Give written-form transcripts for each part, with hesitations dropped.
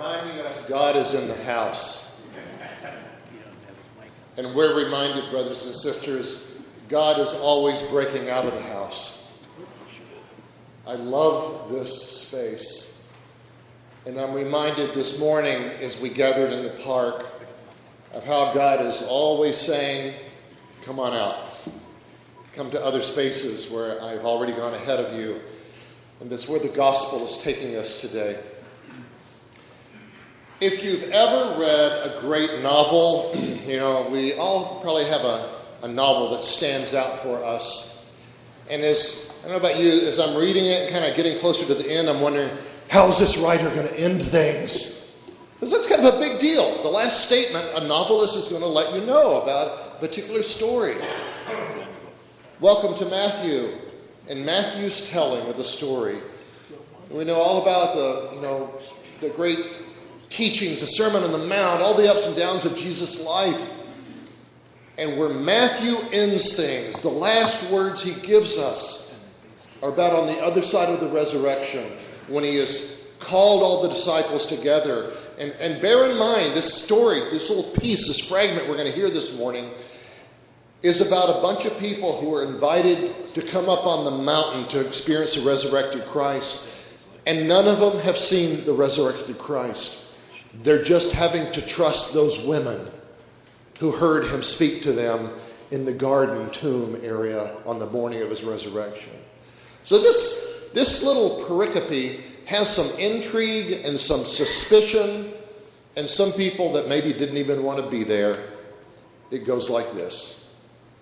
reminding us God is in the house. And we're reminded, brothers and sisters, God is always breaking out of the house. I love this space. And I'm reminded this morning as we gathered in the park of how God is always saying, come on out. Come to other spaces where I've already gone ahead of you. And that's where the gospel is taking us today. If you've ever read a great novel, we all probably have a novel that stands out for us. And I don't know about you, as I'm reading it, kind of getting closer to the end, I'm wondering, how is this writer going to end things? Because that's kind of a big deal. The last statement, a novelist is going to let you know about a particular story. Welcome to Matthew and Matthew's telling of the story. We know all about the great teachings, the Sermon on the Mount, all the ups and downs of Jesus' life. And where Matthew ends things, the last words he gives us are about on the other side of the resurrection, when he has called all the disciples together. And bear in mind, this story, this little piece, this fragment we're going to hear this morning, is about a bunch of people who are invited to come up on the mountain to experience the resurrected Christ. And none of them have seen the resurrected Christ. They're just having to trust those women who heard him speak to them in the garden tomb area on the morning of his resurrection. So this little pericope has some intrigue and some suspicion and some people that maybe didn't even want to be there. It goes like this.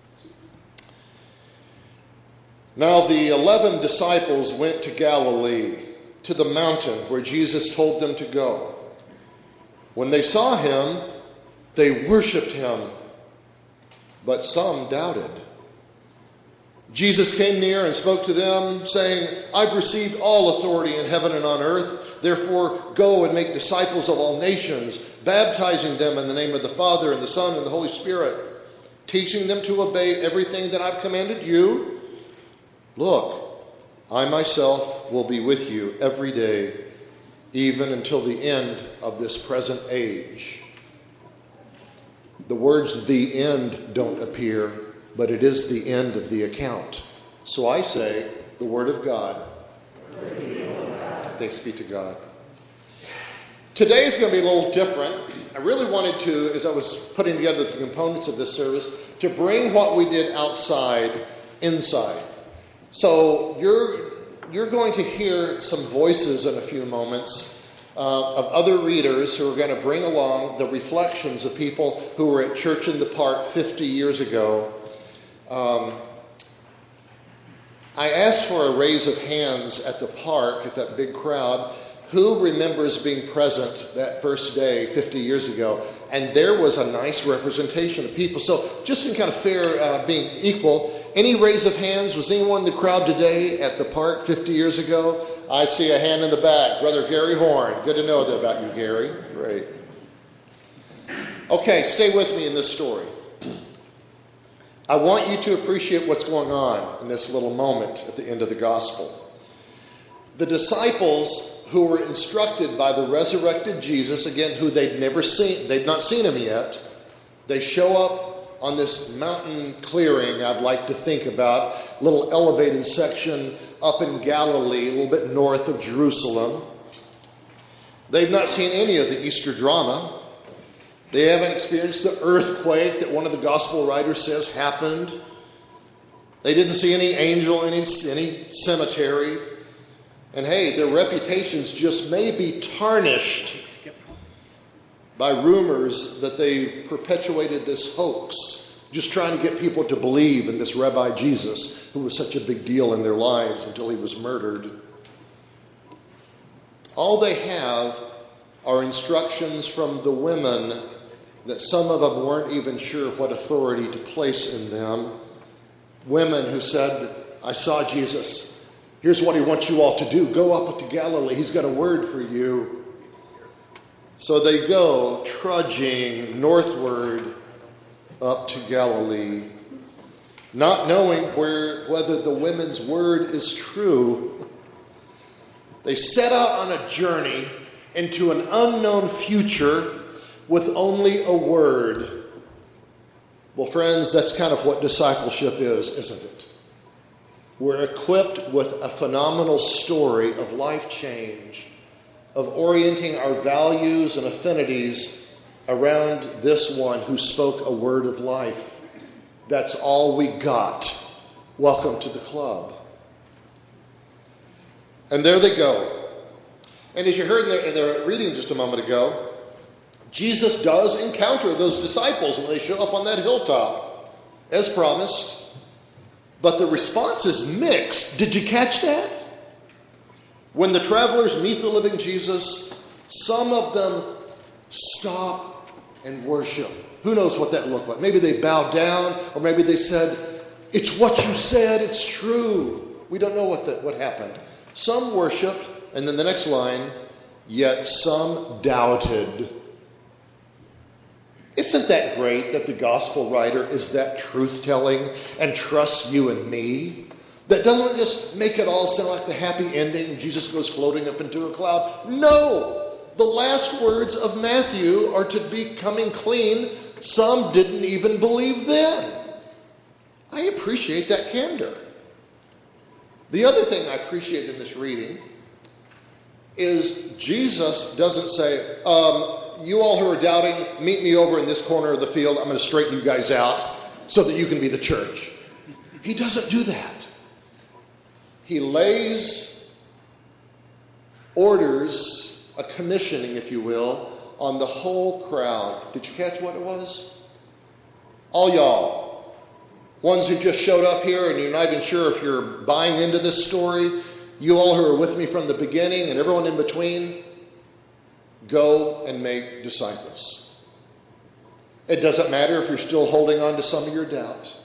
Now the 11 disciples went to Galilee, to the mountain where Jesus told them to go. When they saw him, they worshipped him, but some doubted. Jesus came near and spoke to them, saying, I've received all authority in heaven and on earth. Therefore, go and make disciples of all nations, baptizing them in the name of the Father and the Son and the Holy Spirit, teaching them to obey everything that I've commanded you. Look, I myself will be with you every day, even until the end of this present age. The words the end don't appear, but it is the end of the account. So I say, the word of God. Thanks be to God. Today is going to be a little different. I really wanted to, as I was putting together the components of this service, to bring what we did outside inside. So you're going to hear some voices in a few moments of other readers who are going to bring along the reflections of people who were at Church in the Park 50 years ago. I asked for a raise of hands at the park, at that big crowd, who remembers being present that first day 50 years ago. And there was a nice representation of people. So just in kind of fair, being equal, any raise of hands? Was anyone in the crowd today at the park 50 years ago? I see a hand in the back. Brother Gary Horn. Good to know about you, Gary. Great. Okay, stay with me in this story. I want you to appreciate what's going on in this little moment at the end of the gospel. The disciples who were instructed by the resurrected Jesus, again, who they'd not seen him yet, they show up on this mountain clearing, I'd like to think about, little elevated section up in Galilee, a little bit north of Jerusalem. They've not seen any of the Easter drama. They haven't experienced the earthquake that one of the gospel writers says happened. They didn't see any angel in any cemetery. And hey, their reputations just may be tarnished by rumors that they've perpetuated this hoax, just trying to get people to believe in this Rabbi Jesus, who was such a big deal in their lives until he was murdered. All they have are instructions from the women that some of them weren't even sure what authority to place in them. Women who said, I saw Jesus. Here's what he wants you all to do. Go up to Galilee. He's got a word for you. So they go trudging northward up to Galilee, not knowing whether the women's word is true. They set out on a journey into an unknown future with only a word. Well, friends, that's kind of what discipleship is, isn't it? We're equipped with a phenomenal story of life change, of orienting our values and affinities around this one who spoke a word of life. That's all we got. Welcome to the club. And there they go. And as you heard in the reading just a moment ago, Jesus does encounter those disciples when they show up on that hilltop, as promised. But the response is mixed. Did you catch that? When the travelers meet the living Jesus, some of them stop and worship. Who knows what that looked like? Maybe they bowed down, or maybe they said, "It's what you said, it's true." We don't know what happened. Some worshiped, and then the next line, yet some doubted. Isn't that great that the gospel writer is that truth-telling and trusts you and me? That doesn't just make it all sound like the happy ending and Jesus goes floating up into a cloud. No! The last words of Matthew are to be coming clean. Some didn't even believe then. I appreciate that candor. The other thing I appreciate in this reading is Jesus doesn't say, you all who are doubting, meet me over in this corner of the field. I'm going to straighten you guys out so that you can be the church. He doesn't do that. He lays orders, a commissioning, if you will, on the whole crowd. Did you catch what it was? All y'all. Ones who just showed up here and you're not even sure if you're buying into this story. You all who are with me from the beginning and everyone in between. Go and make disciples. It doesn't matter if you're still holding on to some of your doubt.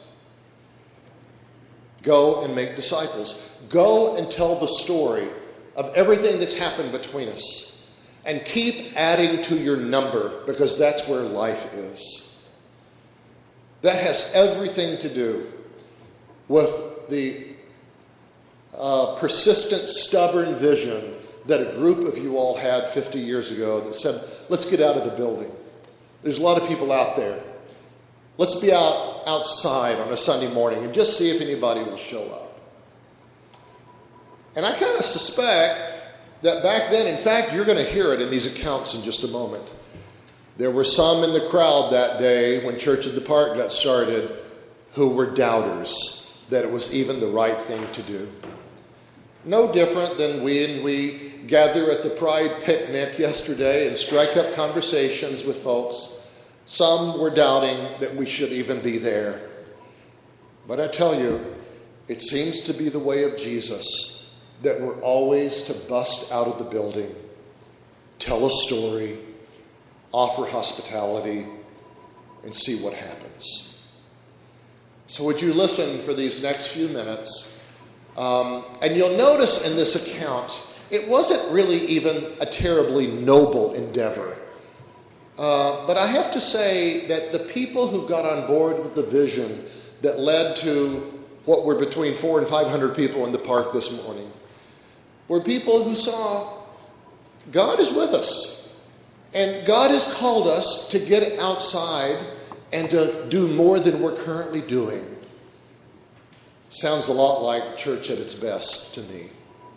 Go and make disciples. Go and tell the story of everything that's happened between us. And keep adding to your number, because that's where life is. That has everything to do with the persistent, stubborn vision that a group of you all had 50 years ago that said, let's get out of the building. There's a lot of people out there. Let's be outside on a Sunday morning and just see if anybody will show up. And I kind of suspect that back then, in fact, you're going to hear it in these accounts in just a moment. There were some in the crowd that day when Church at the Park got started who were doubters that it was even the right thing to do. No different than when we gather at the Pride picnic yesterday and strike up conversations with folks. Some were doubting that we should even be there. But I tell you, it seems to be the way of Jesus that we're always to bust out of the building, tell a story, offer hospitality, and see what happens. So would you listen for these next few minutes? And you'll notice in this account, it wasn't really even a terribly noble endeavor. But I have to say that the people who got on board with the vision that led to what were between 400 and 500 people in the park this morning were people who saw God is with us. And God has called us to get outside and to do more than we're currently doing. Sounds a lot like church at its best to me.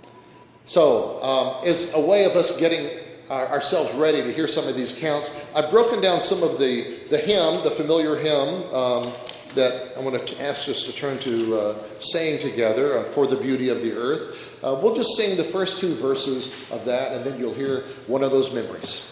So, as a way of us getting ourselves ready to hear some of these counts, I've broken down some of the hymn, the familiar hymn, that I want to ask us to turn to saying together, For the Beauty of the Earth. We'll just sing the first two verses of that, and then you'll hear one of those memories.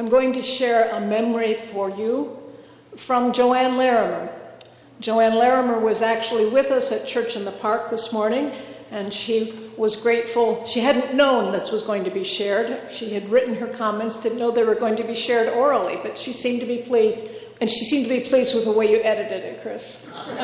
I'm going to share a memory for you from Joanne Larimer. Joanne Larimer was actually with us at Church in the Park this morning, and she was grateful. She hadn't known this was going to be shared. She had written her comments, didn't know they were going to be shared orally, but she seemed to be pleased, and she seemed to be pleased with the way you edited it, Chris.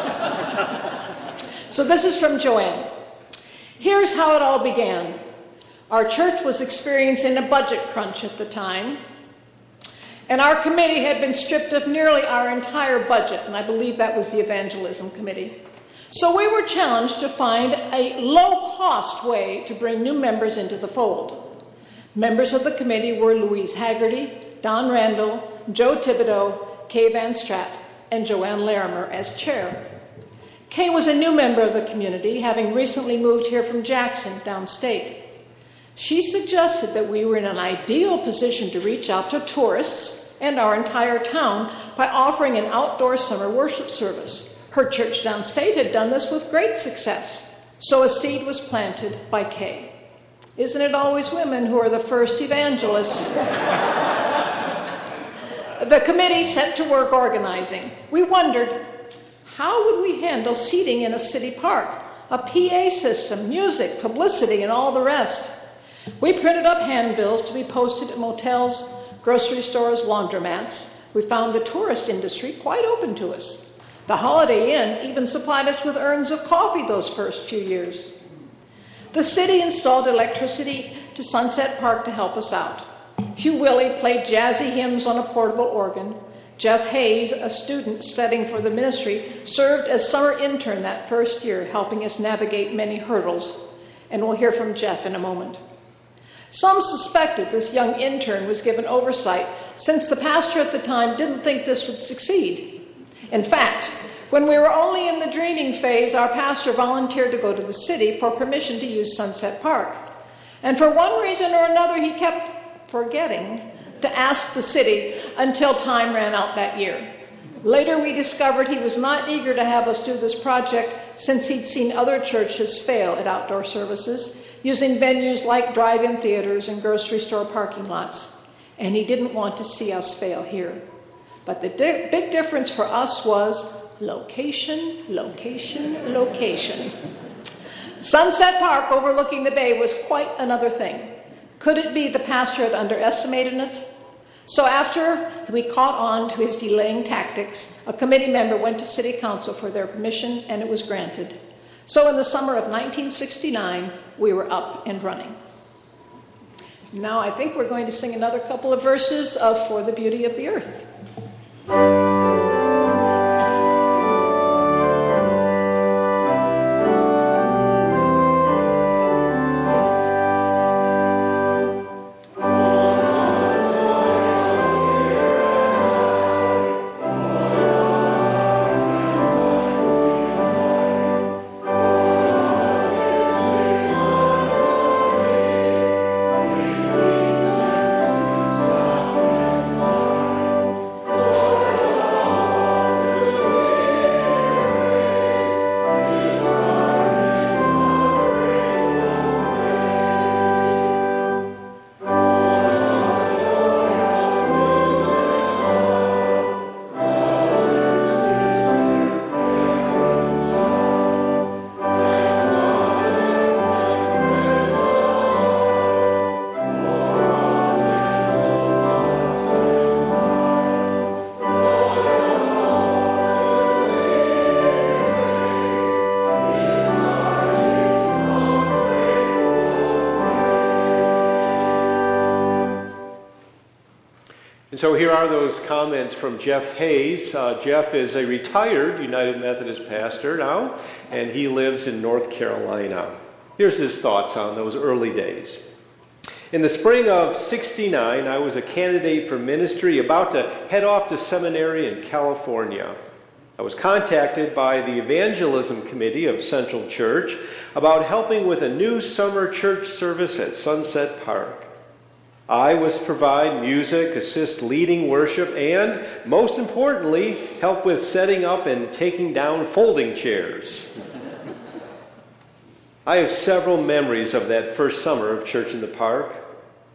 So this is from Joanne. Here's how it all began. Our church was experiencing a budget crunch at the time, and our committee had been stripped of nearly our entire budget, and I believe that was the evangelism committee. So we were challenged to find a low-cost way to bring new members into the fold. Members of the committee were Louise Haggerty, Don Randall, Joe Thibodeau, Kay Van Straat, and Joanne Larimer as chair. Kay was a new member of the community, having recently moved here from Jackson, downstate. She suggested that we were in an ideal position to reach out to tourists and our entire town by offering an outdoor summer worship service. Her church downstate had done this with great success, so a seed was planted by Kay. Isn't it always women who are the first evangelists? The committee set to work organizing. We wondered, how would we handle seating in a city park, a PA system, music, publicity, and all the rest? We printed up handbills to be posted at motels, grocery stores, laundromats. We found the tourist industry quite open to us. The Holiday Inn even supplied us with urns of coffee those first few years. The city installed electricity to Sunset Park to help us out. Hugh Willey played jazzy hymns on a portable organ. Jeff Hayes, a student studying for the ministry, served as summer intern that first year, helping us navigate many hurdles. And we'll hear from Jeff in a moment. Some suspected this young intern was given oversight, since the pastor at the time didn't think this would succeed. In fact, when we were only in the dreaming phase, our pastor volunteered to go to the city for permission to use Sunset Park. And for one reason or another, he kept forgetting to ask the city until time ran out that year. Later, we discovered he was not eager to have us do this project, since he'd seen other churches fail at outdoor services, using venues like drive-in theaters and grocery store parking lots. And he didn't want to see us fail here. But the big difference for us was location, location, location. Sunset Park overlooking the bay was quite another thing. Could it be the pastor had underestimated us? So after we caught on to his delaying tactics, a committee member went to City Council for their permission, and it was granted. So in the summer of 1969, we were up and running. Now I think we're going to sing another couple of verses of For the Beauty of the Earth. And so here are those comments from Jeff Hayes. Jeff is a retired United Methodist pastor now, and he lives in North Carolina. Here's his thoughts on those early days. In the spring of '69, I was a candidate for ministry about to head off to seminary in California. I was contacted by the evangelism committee of Central Church about helping with a new summer church service at Sunset Park. I was to provide music, assist leading worship, and, most importantly, help with setting up and taking down folding chairs. I have several memories of that first summer of Church in the Park.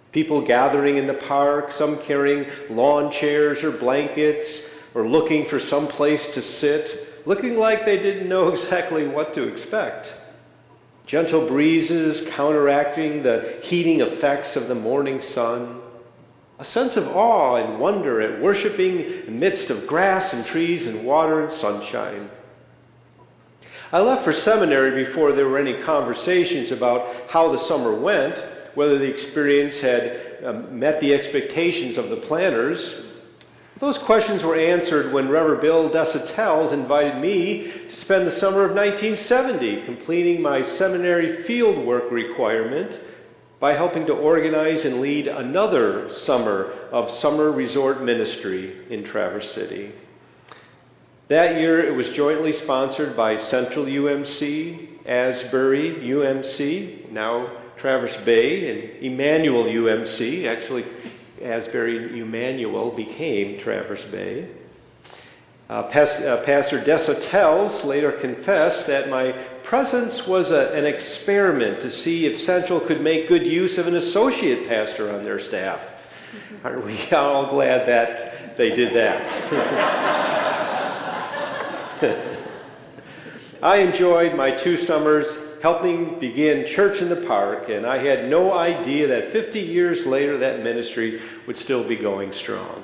People gathering in the park, some carrying lawn chairs or blankets, or looking for some place to sit, looking like they didn't know exactly what to expect. Gentle breezes counteracting the heating effects of the morning sun. A sense of awe and wonder at worshiping in the midst of grass and trees and water and sunshine. I left for seminary before there were any conversations about how the summer went, whether the experience had met the expectations of the planners. Those questions were answered when Reverend Bill Desautel invited me to spend the summer of 1970 completing my seminary fieldwork requirement by helping to organize and lead another summer of summer resort ministry in Traverse City. That year it was jointly sponsored by Central UMC, Asbury UMC, now Traverse Bay, and Emmanuel UMC. Actually, Asbury Emmanuel became Traverse Bay. Pastor Desautel later confessed that my presence was an experiment to see if Central could make good use of an associate pastor on their staff. Aren't we all glad that they did that? I enjoyed my 2 summers helping begin Church in the Park, and I had no idea that 50 years later that ministry would still be going strong.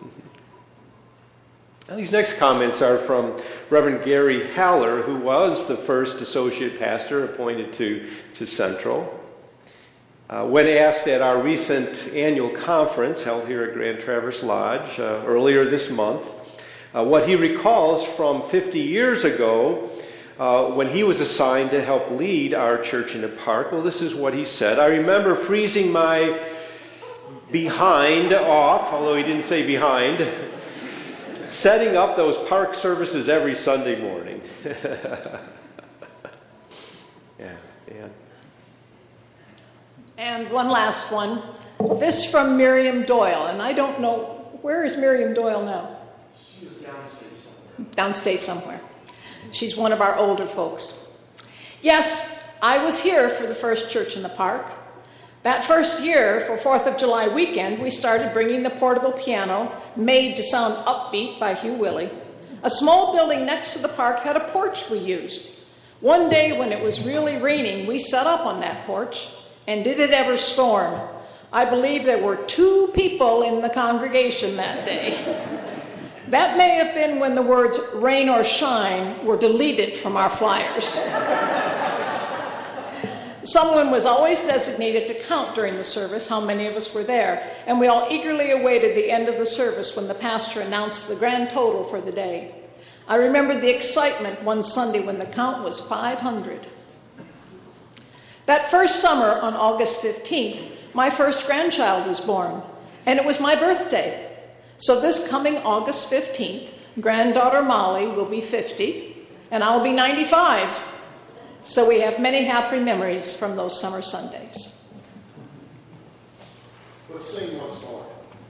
Now, these next comments are from Reverend Gary Haller, who was the first associate pastor appointed to Central. When asked at our recent annual conference held here at Grand Traverse Lodge earlier this month, what he recalls from 50 years ago when he was assigned to help lead our Church in the Park, well, this is what he said. I remember freezing my behind off, although he didn't say behind, setting up those park services every Sunday morning. Yeah. And one last one. This from Miriam Doyle. And I don't know, where is Miriam Doyle now? She is downstate somewhere. Downstate somewhere. She's one of our older folks. Yes, I was here for the first Church in the Park. That first year, for 4th of July weekend, we started bringing the portable piano, made to sound upbeat by Hugh Willey. A small building next to the park had a porch we used. One day when it was really raining, we set up on that porch, and did it ever storm? I believe there were 2 people in the congregation that day. That may have been when the words rain or shine were deleted from our flyers. Someone was always designated to count during the service how many of us were there, and we all eagerly awaited the end of the service when the pastor announced the grand total for the day. I remember the excitement one Sunday when the count was 500. That first summer on August 15th, my first grandchild was born, and it was my birthday. So this coming August 15th, granddaughter Molly will be 50, and I'll be 95. So we have many happy memories from those summer Sundays. Let's sing once more.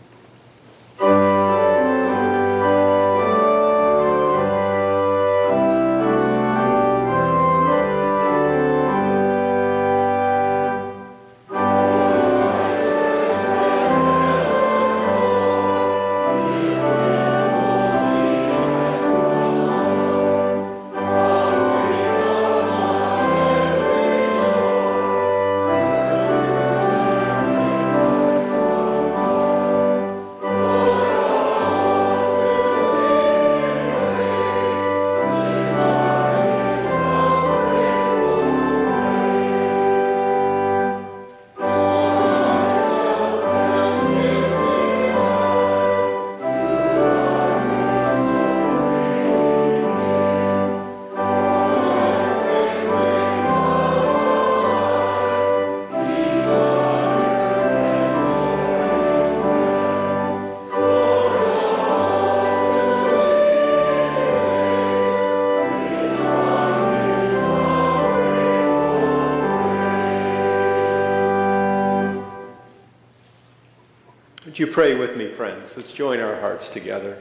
Would you pray with me, friends? Let's join our hearts together.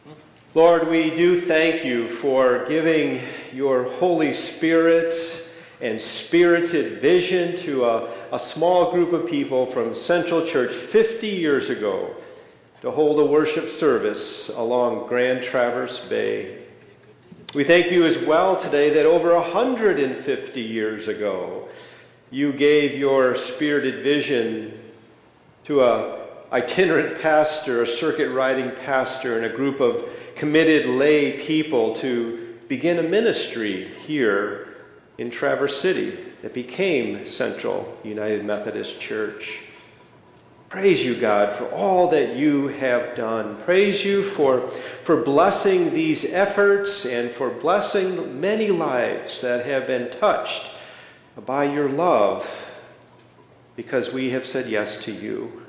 Lord, we do thank you for giving your Holy Spirit and spirited vision to a small group of people from Central Church 50 years ago to hold a worship service along Grand Traverse Bay. We thank you as well today that over 150 years ago, you gave your spirited vision to a itinerant pastor, a circuit riding pastor, and a group of committed lay people to begin a ministry here in Traverse City that became Central United Methodist Church. Praise you, God, for all that you have done. Praise you for blessing these efforts and for blessing many lives that have been touched by your love because we have said yes to you.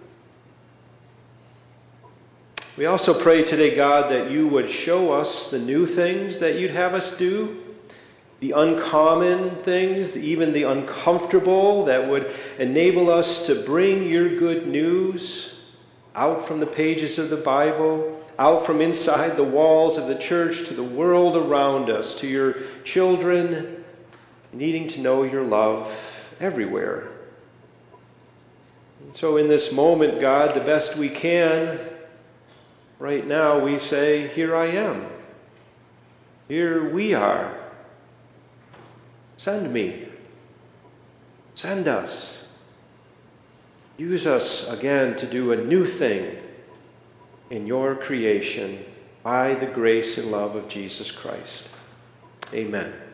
We also pray today, God, that you would show us the new things that you'd have us do, the uncommon things, even the uncomfortable that would enable us to bring your good news out from the pages of the Bible, out from inside the walls of the church to the world around us, to your children needing to know your love everywhere. And so in this moment, God, the best we can, right now we say, here I am. Here we are. Send me. Send us. Use us again to do a new thing in your creation by the grace and love of Jesus Christ. Amen.